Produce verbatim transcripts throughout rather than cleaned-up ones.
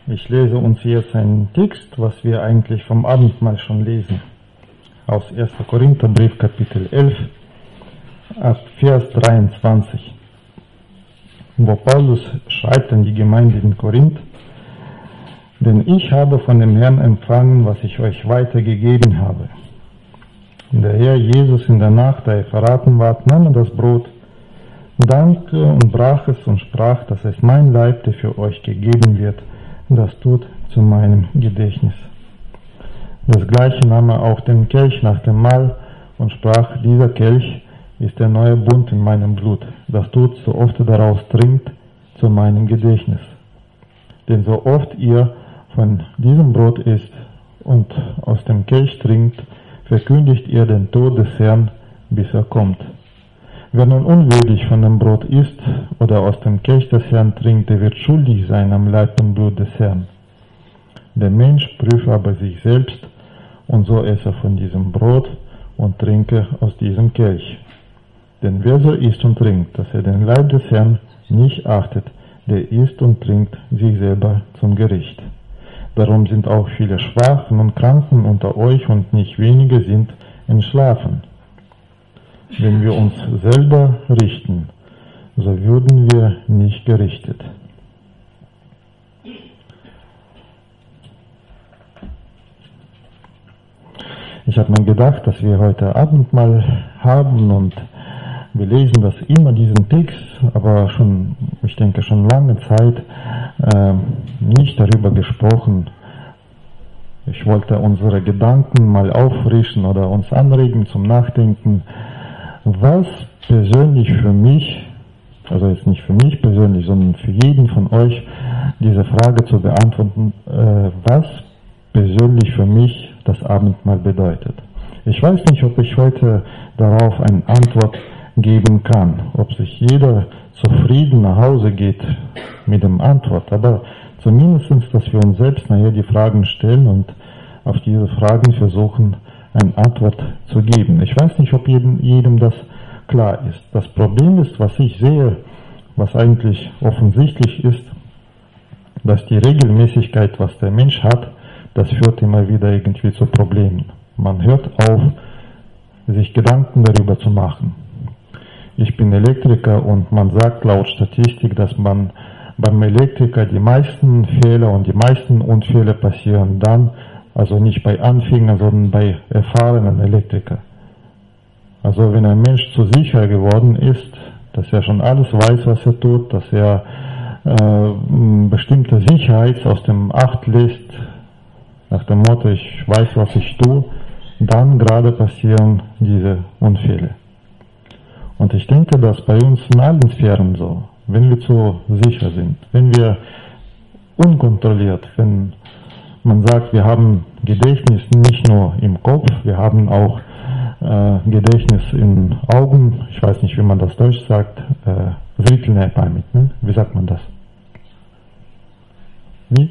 Ich lese uns jetzt einen Text, was wir eigentlich vom Abendmahl schon lesen. Aus erster Korintherbrief, Kapitel elf, ab Vers dreiundzwanzig, wo Paulus schreibt an die Gemeinde in Korinth: Denn ich habe von dem Herrn empfangen, was ich euch weitergegeben habe. Der Herr Jesus in der Nacht, da er verraten ward, nahm er das Brot, dankte und brach es und sprach: Das ist mein Leib, der für euch gegeben wird. Das tut zu meinem Gedächtnis. Das Gleiche nahm er auch den Kelch nach dem Mahl und sprach: Dieser Kelch ist der neue Bund in meinem Blut. Das tut, so oft ihr daraus trinkt, zu meinem Gedächtnis. Denn so oft ihr von diesem Brot isst und aus dem Kelch trinkt, verkündigt ihr den Tod des Herrn, bis er kommt. Wer nun unwürdig von dem Brot isst oder aus dem Kelch des Herrn trinkt, der wird schuldig sein am Leib und Blut des Herrn. Der Mensch prüfe aber sich selbst, und so esse von diesem Brot und trinke aus diesem Kelch. Denn wer so isst und trinkt, dass er den Leib des Herrn nicht achtet, der isst und trinkt sich selber zum Gericht. Darum sind auch viele Schwachen und Kranken unter euch, und nicht wenige sind entschlafen. Wenn wir uns selber richten, so würden wir nicht gerichtet. Ich habe mir gedacht, dass wir heute Abendmahl haben, und wir lesen das immer, diesen Text, aber schon, ich denke, schon lange Zeit äh, nicht darüber gesprochen. Ich wollte unsere Gedanken mal auffrischen oder uns anregen zum Nachdenken, was persönlich für mich, also jetzt nicht für mich persönlich, sondern für jeden von euch, diese Frage zu beantworten, äh, was persönlich für mich das Abendmahl bedeutet. Ich weiß nicht, ob ich heute darauf eine Antwort geben kann, ob sich jeder zufrieden nach Hause geht mit dem Antwort, aber zumindest, dass wir uns selbst nachher die Fragen stellen und auf diese Fragen versuchen, eine Antwort zu geben. Ich weiß nicht, ob jedem, jedem das klar ist. Das Problem ist, was ich sehe, was eigentlich offensichtlich ist, dass die Regelmäßigkeit, was der Mensch hat, das führt immer wieder irgendwie zu Problemen. Man hört auf, sich Gedanken darüber zu machen. Ich bin Elektriker, und man sagt laut Statistik, dass man beim Elektriker die meisten Fehler und die meisten Unfälle passieren dann, also nicht bei Anfängern, sondern bei erfahrenen Elektrikern. Also wenn ein Mensch zu sicher geworden ist, dass er schon alles weiß, was er tut, dass er äh, bestimmte Sicherheit aus dem Acht lässt, nach dem Motto, ich weiß, was ich tue, dann gerade passieren diese Unfälle. Und ich denke, dass bei uns in allen Sphären so, wenn wir zu sicher sind, wenn wir unkontrolliert, wenn man sagt, wir haben Gedächtnis nicht nur im Kopf, wir haben auch äh, Gedächtnis in Augen, ich weiß nicht, wie man das Deutsch sagt, äh, zrительная память, ne? Wie sagt man das? Wie?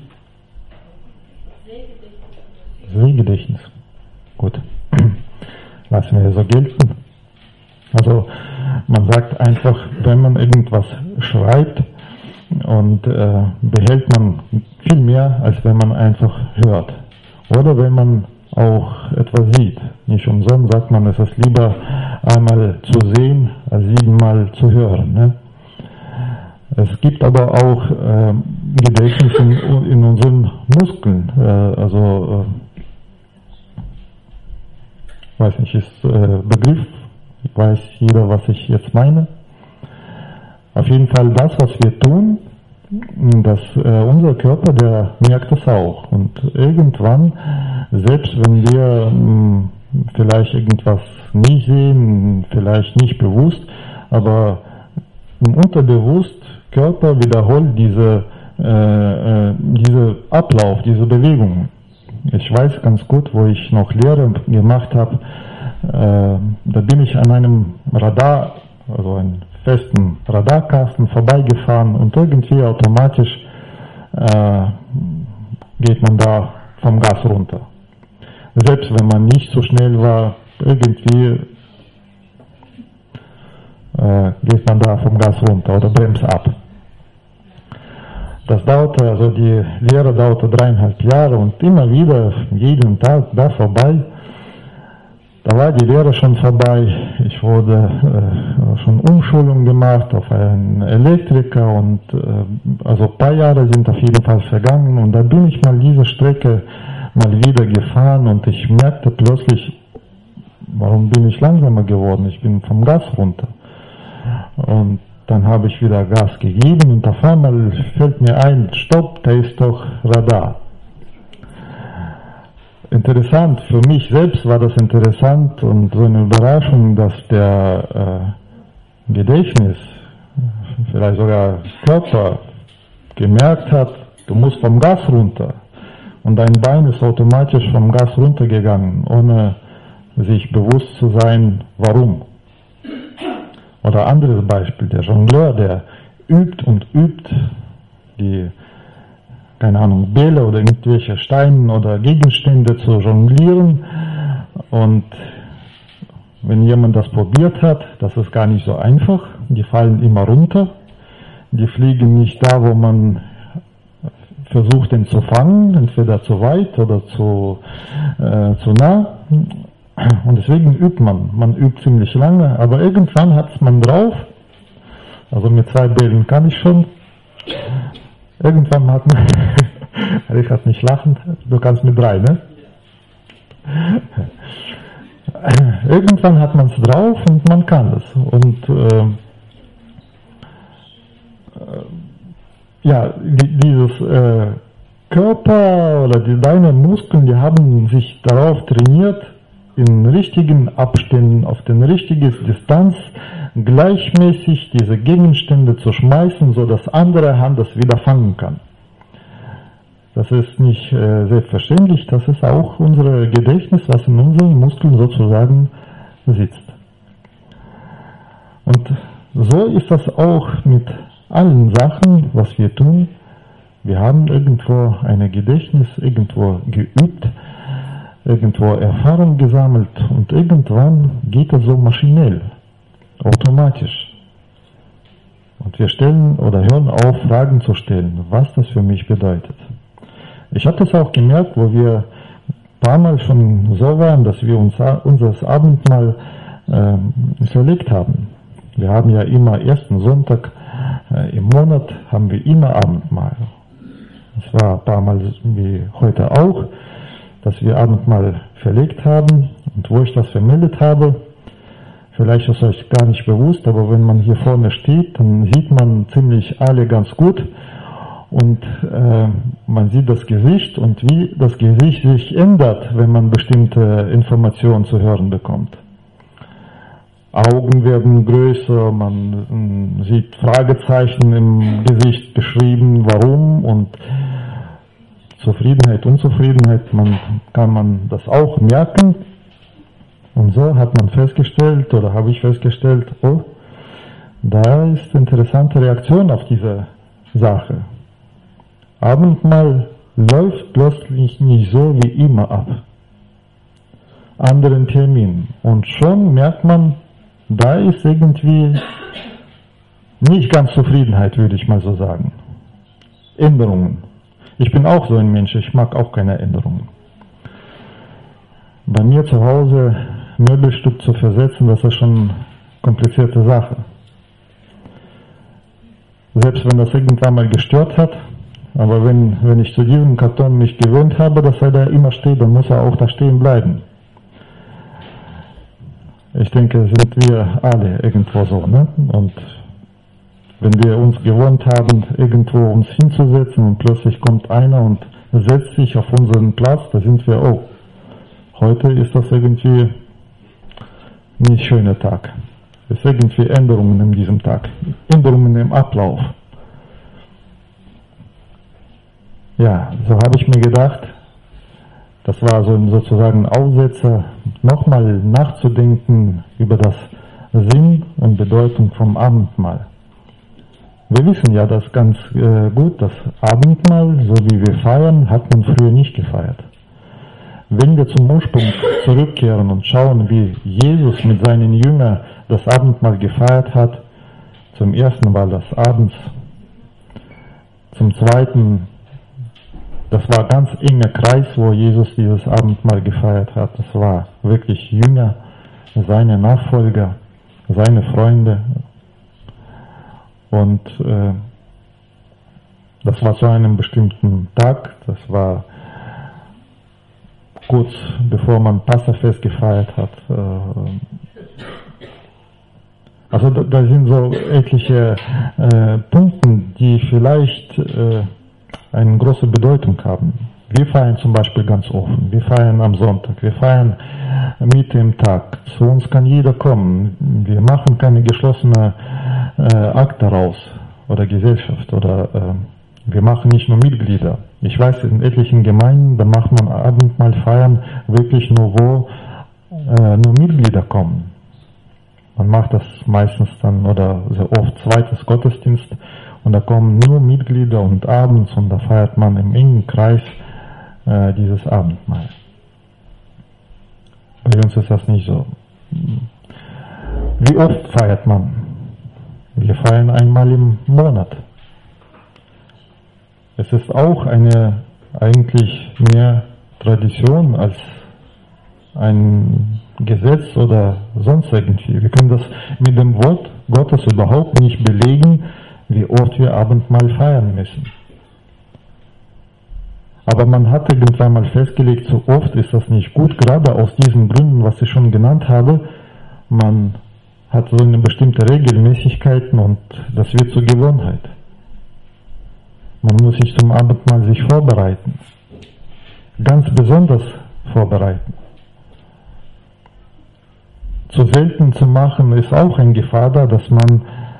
Sehgedächtnis. Gut. Lassen wir so gelten. Also man sagt einfach, wenn man irgendwas schreibt, und äh, behält man viel mehr, als wenn man einfach hört. Oder wenn man auch etwas sieht. Nicht umsonst sagt man, es ist lieber einmal zu sehen, als siebenmal zu hören. Ne? Es gibt aber auch äh, Gedächtnis in, in unseren Muskeln. Äh, also, äh, weiß nicht, ist äh, Begriff, weiß jeder, was ich jetzt meine. Auf jeden Fall das, was wir tun, dass äh, unser Körper, der merkt es auch. Und irgendwann, selbst wenn wir mh, vielleicht irgendwas nicht sehen, vielleicht nicht bewusst, aber unterbewusst, Körper wiederholt diese, äh, äh, diese Ablauf, diese Bewegung. Ich weiß ganz gut, wo ich noch Lehre gemacht habe, äh, da bin ich an einem Radar, also ein festen Radarkasten vorbeigefahren, und irgendwie automatisch äh, geht man da vom Gas runter. Selbst wenn man nicht so schnell war, irgendwie äh, geht man da vom Gas runter oder bremst ab. Das dauerte, also die Lehre dauerte dreieinhalb Jahre und immer wieder, jeden Tag da vorbei. Da war die Lehre schon vorbei. Ich wurde äh, schon Umschulung gemacht auf einen Elektriker und äh, also ein paar Jahre sind auf jeden Fall vergangen und da bin ich mal diese Strecke mal wieder gefahren und ich merkte plötzlich, warum bin ich langsamer geworden? Ich bin vom Gas runter. Und dann habe ich wieder Gas gegeben und auf einmal fällt mir ein, stopp, da ist doch Radar. Interessant, für mich selbst war das interessant und so eine Überraschung, dass der äh, Gedächtnis, vielleicht sogar Körper gemerkt hat, du musst vom Gas runter. Und dein Bein ist automatisch vom Gas runtergegangen, ohne sich bewusst zu sein, warum. Oder anderes Beispiel, der Jongleur, der übt und übt, die, keine Ahnung, Bälle oder irgendwelche Steine oder Gegenstände zu jonglieren. Und wenn jemand das probiert hat, das ist gar nicht so einfach. Die fallen immer runter. Die fliegen nicht da, wo man versucht, den zu fangen, entweder zu weit oder zu, äh, zu nah. Und deswegen übt man. Man übt ziemlich lange, aber irgendwann hat es man drauf. Also mit zwei Bällen kann ich schon. Irgendwann hat man, Richard nicht lachen, du kannst mit drei, ne? Irgendwann hat man es drauf und man kann es. Und äh, ja, die, dieses äh, Körper oder die, deine Muskeln, die haben sich darauf trainiert, in richtigen Abständen, auf den richtigen Distanz gleichmäßig diese Gegenstände zu schmeißen, so dass andere Hand das wieder fangen kann. Das ist nicht äh, selbstverständlich, das ist auch unser Gedächtnis, was in unseren Muskeln sozusagen sitzt. Und so ist das auch mit allen Sachen, was wir tun. Wir haben irgendwo ein Gedächtnis, irgendwo geübt, irgendwo Erfahrung gesammelt und irgendwann geht es so maschinell, automatisch. Und wir stellen oder hören auf, Fragen zu stellen, was das für mich bedeutet. Ich habe das auch gemerkt, wo wir ein paar Mal schon so waren, dass wir uns unser Abendmahl äh, verlegt haben. Wir haben ja immer ersten Sonntag äh, im Monat, haben wir immer Abendmahl. Das war ein paar Mal wie heute auch, dass wir Abendmahl verlegt haben und wo ich das vermeldet habe, vielleicht ist euch gar nicht bewusst, aber wenn man hier vorne steht, dann sieht man ziemlich alle ganz gut und äh, man sieht das Gesicht und wie das Gesicht sich ändert, wenn man bestimmte Informationen zu hören bekommt. Augen werden größer, man sieht Fragezeichen im Gesicht beschrieben, warum und Zufriedenheit, Unzufriedenheit, man, kann man das auch merken. Und so hat man festgestellt, oder habe ich festgestellt, oh, da ist interessante Reaktion auf diese Sache. Abendmahl läuft plötzlich nicht so wie immer ab. Anderen Termin. Und schon merkt man, da ist irgendwie nicht ganz Zufriedenheit, würde ich mal so sagen. Änderungen. Ich bin auch so ein Mensch, ich mag auch keine Änderungen. Bei mir zu Hause Möbelstück zu versetzen, das ist schon eine komplizierte Sache. Selbst wenn das irgendwann mal gestört hat, aber wenn, wenn ich zu diesem Karton mich gewöhnt habe, dass er da immer steht, dann muss er auch da stehen bleiben. Ich denke, sind wir alle irgendwo so, ne? Und wenn wir uns gewohnt haben, irgendwo uns hinzusetzen und plötzlich kommt einer und setzt sich auf unseren Platz, da sind wir, oh, heute ist das irgendwie nicht ein schöner Tag. Es sind irgendwie Änderungen in diesem Tag, Änderungen im Ablauf. Ja, so habe ich mir gedacht, das war so sozusagen ein Aufsetzer, nochmal nachzudenken über das Sinn und Bedeutung vom Abendmahl. Wir wissen ja das ganz äh, gut, das Abendmahl, so wie wir feiern, hat man früher nicht gefeiert. Wenn wir zum Ursprung zurückkehren und schauen, wie Jesus mit seinen Jüngern das Abendmahl gefeiert hat, zum ersten Mal das abends, Zum Zweiten, das war ein ganz enger Kreis, wo Jesus dieses Abendmahl gefeiert hat. Das war wirklich Jünger, seine Nachfolger, seine Freunde. Und äh, das war zu einem bestimmten Tag, das war kurz bevor man Passafest gefeiert hat. Also da, da sind so etliche äh, Punkte, die vielleicht äh, eine große Bedeutung haben. Wir feiern zum Beispiel ganz offen, wir feiern am Sonntag, wir feiern Mitte im Tag. Zu uns kann jeder kommen. Wir machen keine geschlossene äh, Akt daraus oder Gesellschaft oder äh, wir machen nicht nur Mitglieder. Ich weiß, in etlichen Gemeinden, da macht man Abendmahl feiern wirklich nur, wo äh, nur Mitglieder kommen. Man macht das meistens dann oder sehr oft zweites Gottesdienst und da kommen nur Mitglieder und abends und da feiert man im engen Kreis äh, dieses Abendmahl. Bei uns ist das nicht so. Wie oft feiert man? Wir feiern einmal im Monat. Es ist auch eine eigentlich mehr Tradition als ein Gesetz oder sonst irgendwie. Wir können das mit dem Wort Gottes überhaupt nicht belegen, wie oft wir Abendmahl feiern müssen. Aber man hat irgendwann mal festgelegt, so oft ist das nicht gut, gerade aus diesen Gründen, was ich schon genannt habe. Man hat so eine bestimmte Regelmäßigkeit und das wird zur Gewohnheit. Man muss sich zum Abendmahl sich vorbereiten. Ganz besonders vorbereiten. Zu selten zu machen ist auch eine Gefahr da, dass man,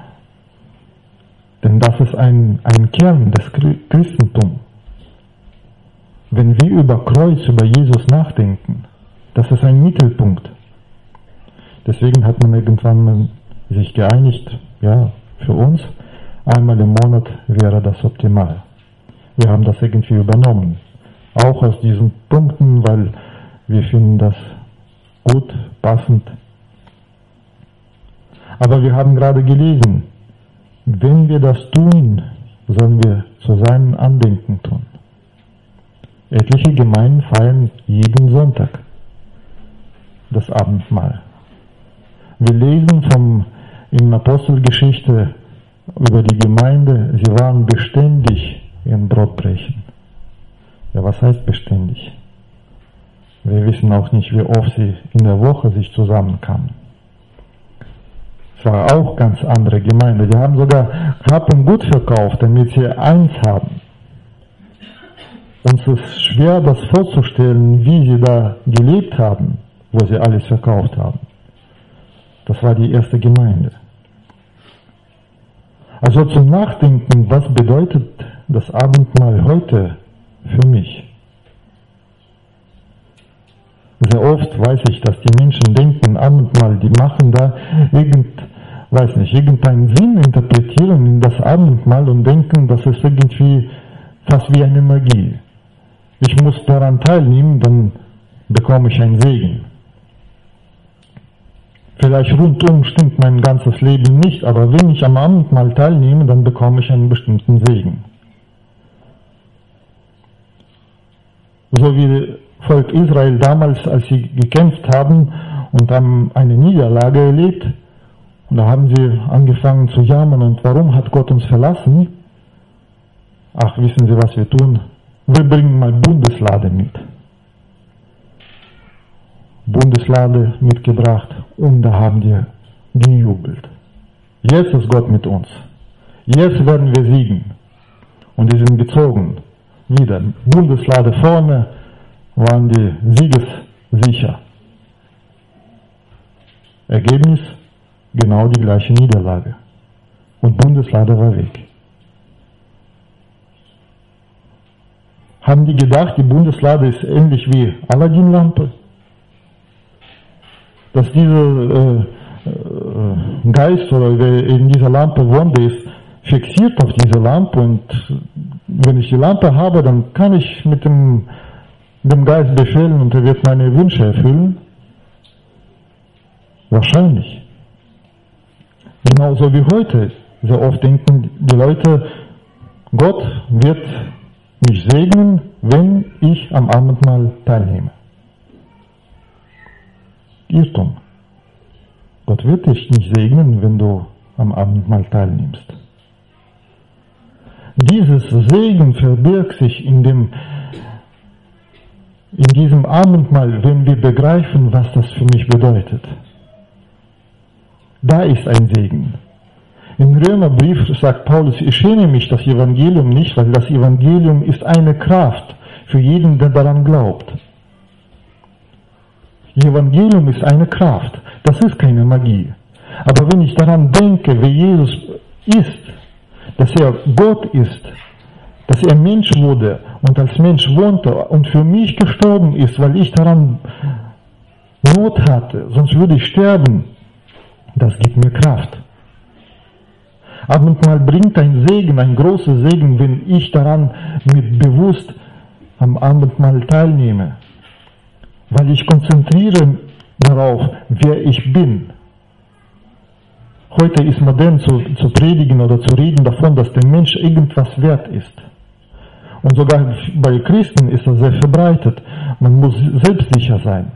denn das ist ein, ein Kern des Christentums. Wenn wir über Kreuz, über Jesus nachdenken, das ist ein Mittelpunkt. Deswegen hat man irgendwann sich geeinigt, ja, für uns, einmal im Monat wäre das optimal. Wir haben das irgendwie übernommen. Auch aus diesen Punkten, weil wir finden das gut, passend. Aber wir haben gerade gelesen, wenn wir das tun, sollen wir zu seinem Andenken tun. Etliche Gemeinden feiern jeden Sonntag das Abendmahl. Wir lesen vom, in Apostelgeschichte über die Gemeinde, sie waren beständig in Brotbrechen. Ja, was heißt beständig? Wir wissen auch nicht, wie oft sie in der Woche sich zusammenkamen. Es war auch ganz andere Gemeinde. Die haben sogar Hab und Gut verkauft, damit sie eins haben. Uns ist schwer, das vorzustellen, wie sie da gelebt haben, wo sie alles verkauft haben. Das war die erste Gemeinde. Also zum Nachdenken, was bedeutet das Abendmahl heute für mich? Sehr oft weiß ich, dass die Menschen denken, Abendmahl, die machen da irgend, weiß nicht, irgendeinen Sinn interpretieren in das Abendmahl und denken, das ist irgendwie fast wie eine Magie. Ich muss daran teilnehmen, dann bekomme ich einen Segen. Vielleicht rundum stimmt mein ganzes Leben nicht, aber wenn ich am Abendmahl teilnehme, dann bekomme ich einen bestimmten Segen. So wie Volk Israel damals, als sie gekämpft haben und haben eine Niederlage erlebt, und da haben sie angefangen zu jammern, und warum hat Gott uns verlassen? Ach, wissen Sie, was wir tun? Wir bringen mal Bundeslade mit. Bundeslade mitgebracht und da haben wir gejubelt. Jetzt ist Gott mit uns. Jetzt werden wir siegen. Und die sind gezogen. Wieder. Bundeslade vorne, waren die siegessicher. Ergebnis, genau die gleiche Niederlage. Und Bundeslade war weg. Haben die gedacht, die Bundeslade ist ähnlich wie Aladdin-Lampe? Dass dieser äh, äh, Geist oder wer in dieser Lampe wohnt, der ist fixiert auf diese Lampe, und wenn ich die Lampe habe, dann kann ich mit dem, dem Geist befehlen und er wird meine Wünsche erfüllen? Wahrscheinlich. Genauso wie heute. Sehr oft denken die Leute, Gott wird mich segnen, wenn ich am Abendmahl teilnehme. Irrtum. Gott wird dich nicht segnen, wenn du am Abendmahl teilnimmst. Dieses Segen verbirgt sich in, dem, in diesem Abendmahl, wenn wir begreifen, was das für mich bedeutet. Da ist ein Segen. Im Römerbrief sagt Paulus, ich schäme mich das Evangelium nicht, weil das Evangelium ist eine Kraft für jeden, der daran glaubt. Evangelium ist eine Kraft, das ist keine Magie. Aber wenn ich daran denke, wie Jesus ist, dass er Gott ist, dass er Mensch wurde und als Mensch wohnte und für mich gestorben ist, weil ich daran Not hatte, sonst würde ich sterben, das gibt mir Kraft. Abendmahl bringt ein Segen, ein großer Segen, wenn ich daran mit bewusst am Abendmahl teilnehme. Weil ich konzentriere darauf, wer ich bin. Heute ist modern zu, zu predigen oder zu reden davon, dass der Mensch irgendwas wert ist. Und sogar bei Christen ist das sehr verbreitet. Man muss selbstsicher sein.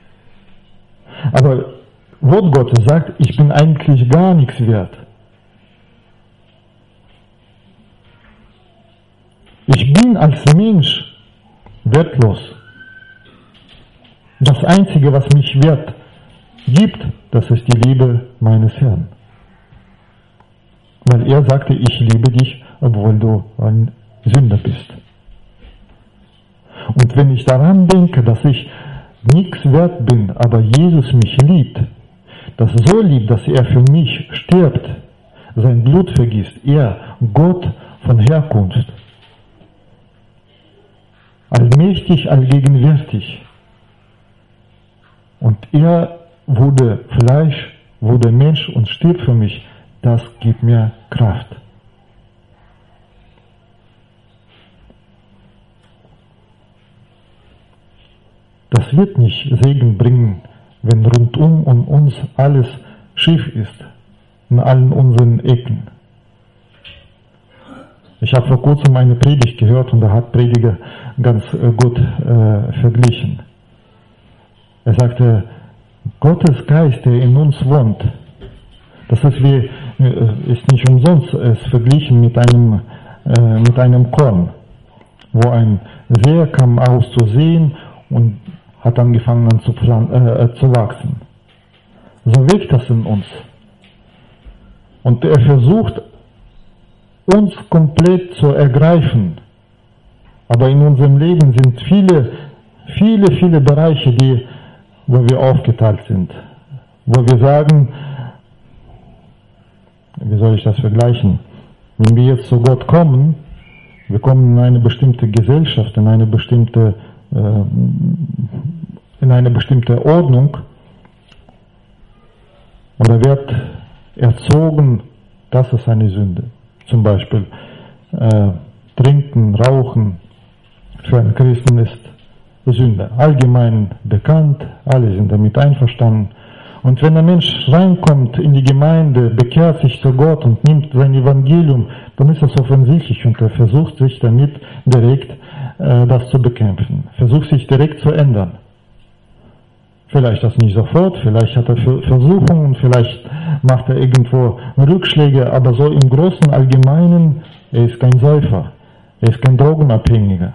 Aber Wort Gottes sagt, ich bin eigentlich gar nichts wert. Ich bin als Mensch wertlos. Das Einzige, was mich wert gibt, das ist die Liebe meines Herrn. Weil er sagte, ich liebe dich, obwohl du ein Sünder bist. Und wenn ich daran denke, dass ich nichts wert bin, aber Jesus mich liebt, das so liebt, dass er für mich stirbt, sein Blut vergießt, er, Gott von Herkunft, allmächtig, allgegenwärtig. Und er wurde Fleisch, wurde Mensch und stirbt für mich. Das gibt mir Kraft. Das wird nicht Segen bringen, wenn rundum um uns alles schief ist, in allen unseren Ecken. Ich habe vor kurzem eine Predigt gehört und da hat Prediger ganz gut äh, verglichen. Er sagte, Gottes Geist, der in uns wohnt, das ist, wie, ist nicht umsonst es verglichen mit einem, äh, mit einem Korn, wo ein Seher kam aus zu sehen und hat angefangen an zu, äh, zu wachsen. So wirkt das in uns. Und er versucht, uns komplett zu ergreifen. Aber in unserem Leben sind viele, viele, viele Bereiche, die, wo wir aufgeteilt sind. Wo wir sagen, wie soll ich das vergleichen? Wenn wir jetzt zu Gott kommen, wir kommen in eine bestimmte Gesellschaft, in eine bestimmte, äh, in eine bestimmte Ordnung und da wird erzogen, das ist eine Sünde. Zum Beispiel äh, Trinken, Rauchen für einen Christen ist Sünde. Allgemein bekannt, alle sind damit einverstanden. Und wenn ein Mensch reinkommt in die Gemeinde, bekehrt sich zu Gott und nimmt sein Evangelium, dann ist das offensichtlich und er versucht sich damit direkt äh, das zu bekämpfen. Versucht sich direkt zu ändern. Vielleicht das nicht sofort, vielleicht hat er Versuchungen, vielleicht macht er irgendwo Rückschläge, aber so im Großen Allgemeinen, er ist kein Säufer, er ist kein Drogenabhängiger.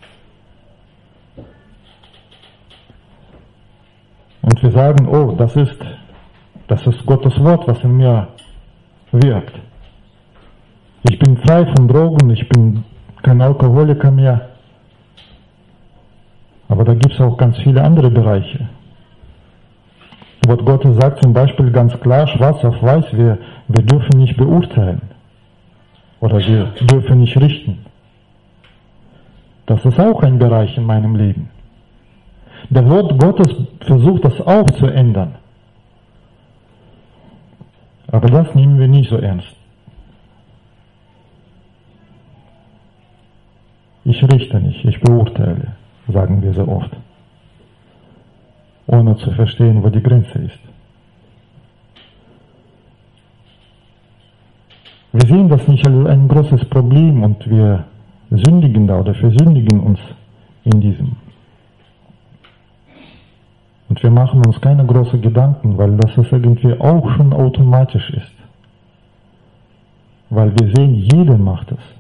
Und wir sagen, oh, das ist, das ist Gottes Wort, was in mir wirkt. Ich bin frei von Drogen, ich bin kein Alkoholiker mehr. Aber da gibt es auch ganz viele andere Bereiche. Wort Gottes sagt zum Beispiel ganz klar, schwarz auf weiß, wir, wir dürfen nicht beurteilen. Oder wir dürfen nicht richten. Das ist auch ein Bereich in meinem Leben. Der Wort Gottes versucht das auch zu ändern. Aber das nehmen wir nicht so ernst. Ich richte nicht, ich beurteile, sagen wir so oft. Ohne zu verstehen, wo die Grenze ist. Wir sehen das nicht als ein großes Problem und wir sündigen da oder versündigen uns in diesem. Und wir machen uns keine großen Gedanken, weil das ist irgendwie auch schon automatisch ist. Weil wir sehen, jeder macht es.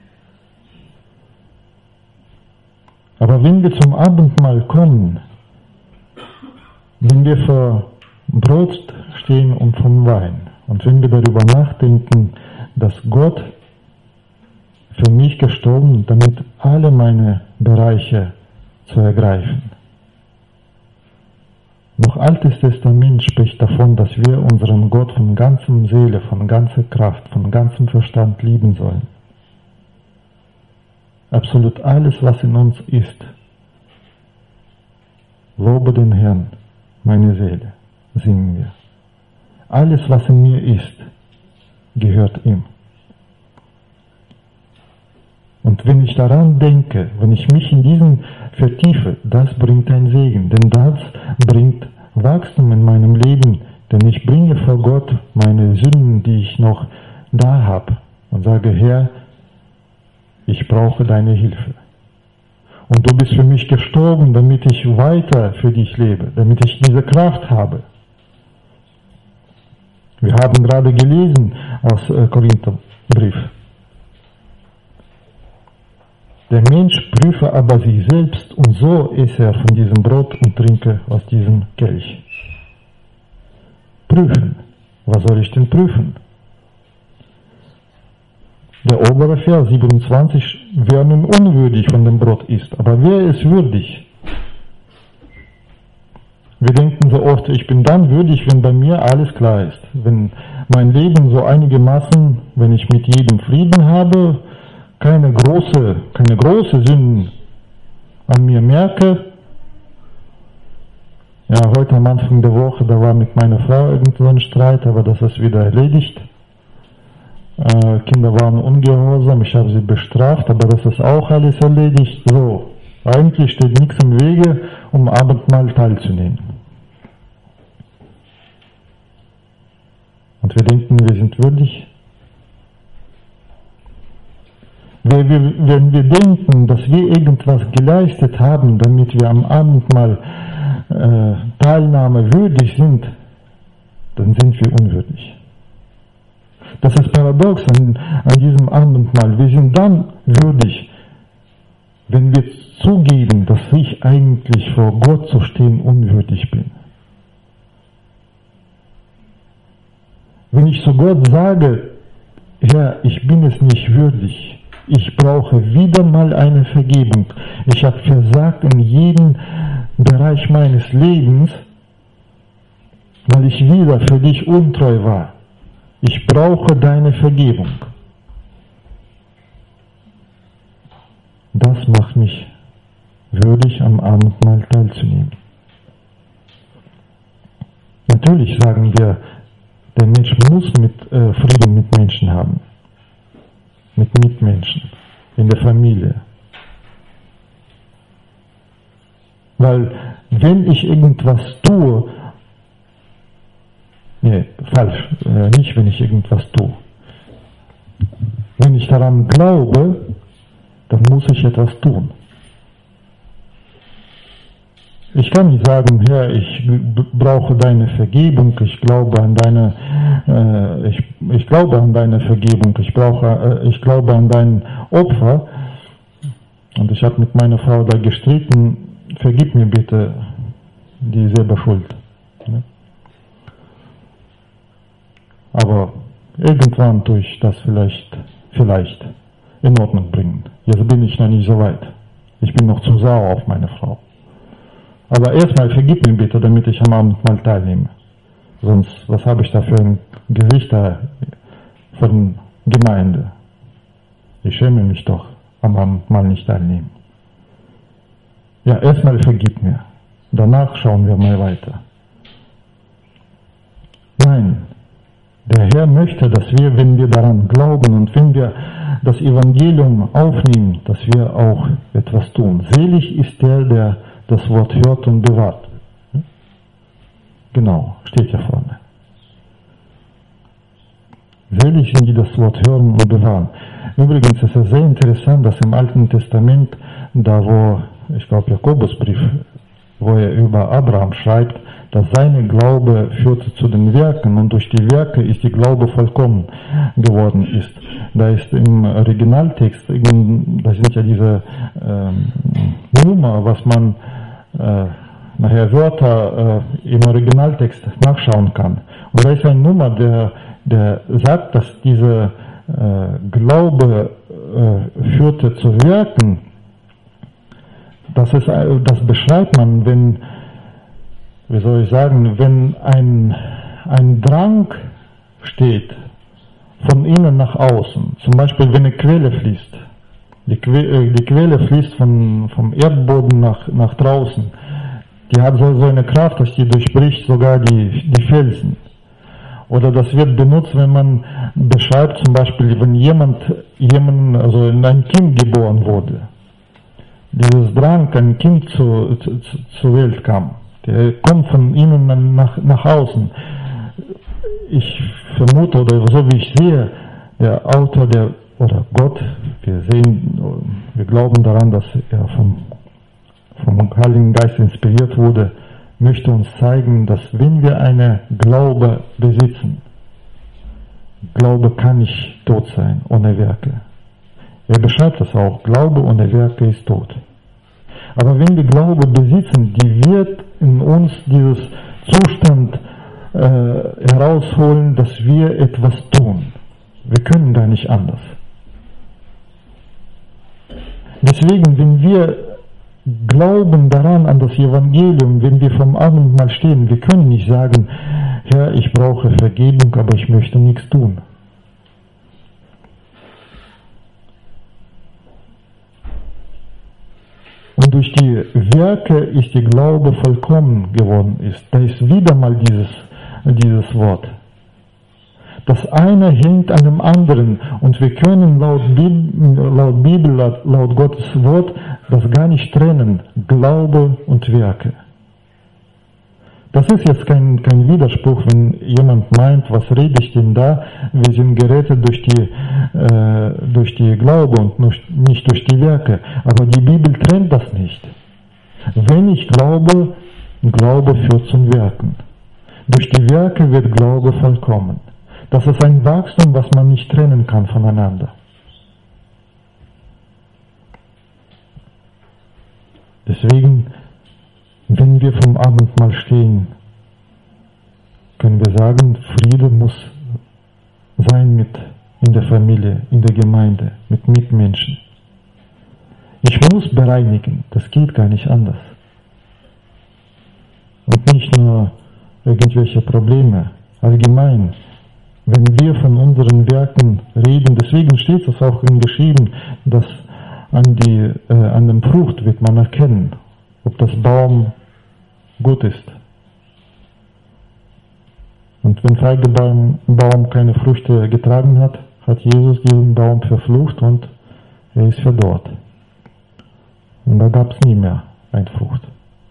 Aber wenn wir zum Abendmahl kommen, wenn wir vor Brot stehen und vom Wein, und wenn wir darüber nachdenken, dass Gott für mich gestorben, damit alle meine Bereiche zu ergreifen. Noch Altes Testament spricht davon, dass wir unseren Gott von ganzer Seele, von ganzer Kraft, von ganzem Verstand lieben sollen. Absolut alles, was in uns ist. Lobe den Herrn, meine Seele, singen wir. Alles, was in mir ist, gehört ihm. Und wenn ich daran denke, wenn ich mich in diesen vertiefe, das bringt einen Segen, denn das bringt Wachstum in meinem Leben, denn ich bringe vor Gott meine Sünden, die ich noch da habe, und sage, Herr, ich brauche deine Hilfe. Und du bist für mich gestorben, damit ich weiter für dich lebe, damit ich diese Kraft habe. Wir haben gerade gelesen aus äh, Korintherbrief. Der Mensch prüfe aber sich selbst, und so esse er von diesem Brot und trinke aus diesem Kelch. Prüfen. Was soll ich denn prüfen? Der obere Vers siebenundzwanzig, wer nun unwürdig von dem Brot isst, aber wer ist würdig? Wir denken so oft, ich bin dann würdig, wenn bei mir alles klar ist. Wenn mein Leben so einigermaßen, wenn ich mit jedem Frieden habe, keine große, keine große Sünden an mir merke. Ja, heute am Anfang der Woche, da war mit meiner Frau irgend so ein Streit, aber das ist wieder erledigt. Äh, Kinder waren ungehorsam, ich habe sie bestraft, aber das ist auch alles erledigt. So, eigentlich steht nichts im Wege, um Abendmahl teilzunehmen. Und wir denken, wir sind würdig. Wenn wir denken, dass wir irgendwas geleistet haben, damit wir am Abendmahl äh, Teilnahme würdig sind, dann sind wir unwürdig. Das ist paradox an, an diesem Abendmahl. Wir sind dann würdig, wenn wir zugeben, dass ich eigentlich vor Gott zu stehen unwürdig bin. Wenn ich zu Gott sage, Herr, ich bin es nicht würdig, ich brauche wieder mal eine Vergebung. Ich habe versagt in jedem Bereich meines Lebens, weil ich wieder für dich untreu war. Ich brauche deine Vergebung. Das macht mich würdig, am Abendmahl teilzunehmen. Natürlich sagen wir, der Mensch muss mit, äh, Frieden mit Menschen haben. Mit Mitmenschen, in der Familie. Weil wenn ich irgendwas tue, nee, falsch, äh, nicht wenn ich irgendwas tue. Wenn ich daran glaube, dann muss ich etwas tun. Ich kann nicht sagen, Herr, ich brauche deine Vergebung, ich glaube an deine, äh, ich, ich glaube an deine Vergebung, ich brauche, äh, ich glaube an dein Opfer. Und ich habe mit meiner Frau da gestritten, vergib mir bitte die selber Schuld. Ne? Aber irgendwann tue ich das vielleicht, vielleicht in Ordnung bringen. Jetzt bin ich noch nicht so weit. Ich bin noch zu sauer auf meine Frau. Aber erstmal vergib mir bitte, damit ich am Abend mal teilnehme. Sonst, was habe ich da für ein Gesicht da von Gemeinde? Ich schäme mich doch, am Abend mal nicht teilnehmen. Ja, erstmal vergib mir. Danach schauen wir mal weiter. Nein, der Herr möchte, dass wir, wenn wir daran glauben und wenn wir das Evangelium aufnehmen, dass wir auch etwas tun. Selig ist der, der das Wort hört und bewahrt. Genau, steht ja vorne. Selig sind, die das Wort hören und bewahren. Übrigens ist es sehr interessant, dass im Alten Testament, da wo, ich glaube, Jakobusbrief, wo er über Abraham schreibt, dass seine Glaube führte zu den Werken und durch die Werke ist die Glaube vollkommen geworden ist. Da ist im Originaltext, da sind ja diese ähm, Nummer, was man äh, nachher Wörter äh, im Originaltext nachschauen kann. Und da ist eine Nummer, der, der sagt, dass diese äh, Glaube äh, führte zu Werken. Das, ist, das beschreibt man, wenn, wie soll ich sagen, wenn ein, ein Drang steht, von innen nach außen, zum Beispiel wenn eine Quelle fließt, die, Que die Quelle fließt von, vom Erdboden nach, nach draußen, die hat so, so eine Kraft, dass die durchbricht sogar die, die Felsen. Oder das wird benutzt, wenn man beschreibt, zum Beispiel, wenn jemand, jemand also ein Kind geboren wurde. Dieses Drang, ein Kind zu, zu, zur Welt kam. Der kommt von innen nach, nach außen. Ich vermute, oder so wie ich sehe, der Autor, der, oder Gott, wir sehen, wir glauben daran, dass er vom, vom Heiligen Geist inspiriert wurde, möchte uns zeigen, dass wenn wir eine Glaube besitzen, Glaube kann nicht tot sein ohne Werke. Er beschreibt das auch, Glaube ohne Werke ist tot. Aber wenn wir Glaube besitzen, die wird in uns dieses Zustand äh, herausholen, dass wir etwas tun. Wir können gar nicht anders. Deswegen, wenn wir glauben daran an das Evangelium, wenn wir vom Abendmahl stehen, wir können nicht sagen, Herr, ich brauche Vergebung, aber ich möchte nichts tun. Und durch die Werke ist die Glaube vollkommen geworden ist. Da ist wieder mal dieses, dieses Wort. Das eine hängt an dem anderen und wir können laut Bibel, laut, Bibel, laut, laut Gottes Wort das gar nicht trennen. Glaube und Werke. Das ist jetzt kein, kein Widerspruch, wenn jemand meint, was rede ich denn da? Wir sind gerettet durch die, äh, durch die Glaube und nicht durch die Werke. Aber die Bibel trennt das nicht. Wenn ich glaube, Glaube führt zum Werken. Durch die Werke wird Glaube vollkommen. Das ist ein Wachstum, was man nicht trennen kann voneinander. Deswegen, wenn wir vom Abendmahl stehen, können wir sagen, Friede muss sein mit in der Familie, in der Gemeinde, mit Mitmenschen. Ich muss bereinigen, das geht gar nicht anders. Und nicht nur irgendwelche Probleme, allgemein. Wenn wir von unseren Werken reden, deswegen steht es auch geschrieben, dass an, die, äh, an dem Frucht wird man erkennen, ob das Baum gut ist. Und wenn Feigebaum Baum keine Früchte getragen hat, hat Jesus diesen Baum verflucht und er ist verdorrt. Und da gab es nie mehr eine Frucht.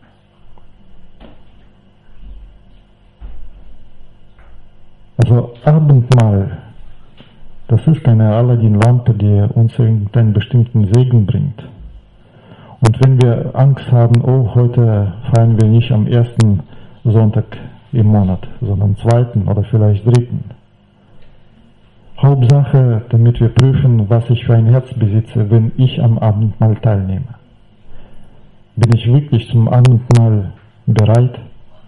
Also Abendmahl, das ist keine Aladdin-Lampe, die uns irgendeinen bestimmten Segen bringt. Und wenn wir Angst haben, oh, heute feiern wir nicht am ersten Sonntag im Monat, sondern am zweiten oder vielleicht dritten. Hauptsache, damit wir prüfen, was ich für ein Herz besitze, wenn ich am Abendmahl teilnehme. Bin ich wirklich zum Abendmahl bereit?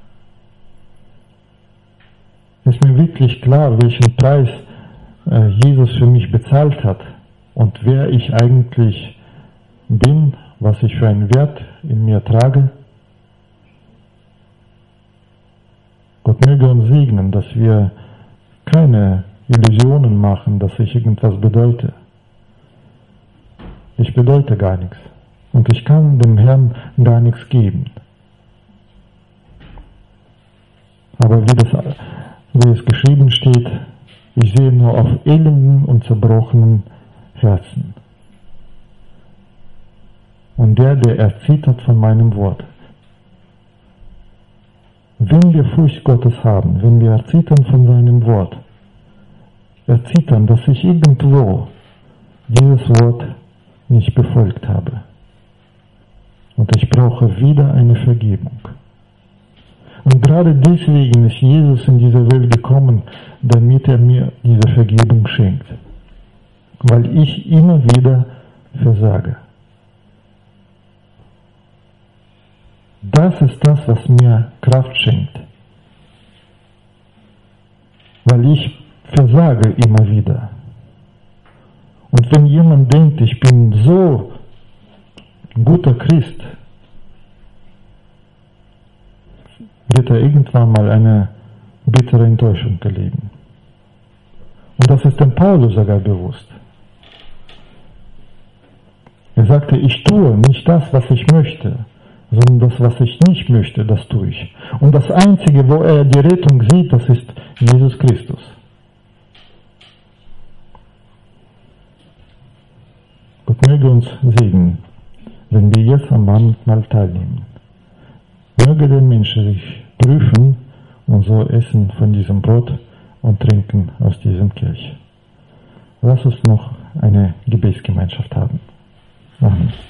Ist mir wirklich klar, welchen Preis äh, Jesus für mich bezahlt hat und wer ich eigentlich bin, was ich für einen Wert in mir trage? Gott möge uns segnen, dass wir keine Illusionen machen, dass ich irgendwas bedeute. Ich bedeute gar nichts und ich kann dem Herrn gar nichts geben. Aber wie das wie es geschrieben steht, ich sehe nur auf elenden und zerbrochenen Herzen. Und der, der erzittert von meinem Wort. Wenn wir Furcht Gottes haben, wenn wir erzittern von seinem Wort, erzittern, dass ich irgendwo dieses Wort nicht befolgt habe. Und ich brauche wieder eine Vergebung. Und gerade deswegen ist Jesus in diese Welt gekommen, damit er mir diese Vergebung schenkt. Weil ich immer wieder versage. Das ist das, was mir Kraft schenkt. Weil ich versage immer wieder. Und wenn jemand denkt, ich bin so ein guter Christ, wird er irgendwann mal eine bittere Enttäuschung erleben. Und das ist dem Paulus sogar bewusst. Er sagte, ich tue nicht das, was ich möchte, sondern das, was ich nicht möchte, das tue ich. Und das Einzige, wo er die Rettung sieht, das ist Jesus Christus. Gott möge uns segnen, wenn wir jetzt am Abendmahl teilnehmen. Möge der Mensch sich prüfen und so essen von diesem Brot und trinken aus diesem Kelch. Lass uns noch eine Gebetsgemeinschaft haben. Amen.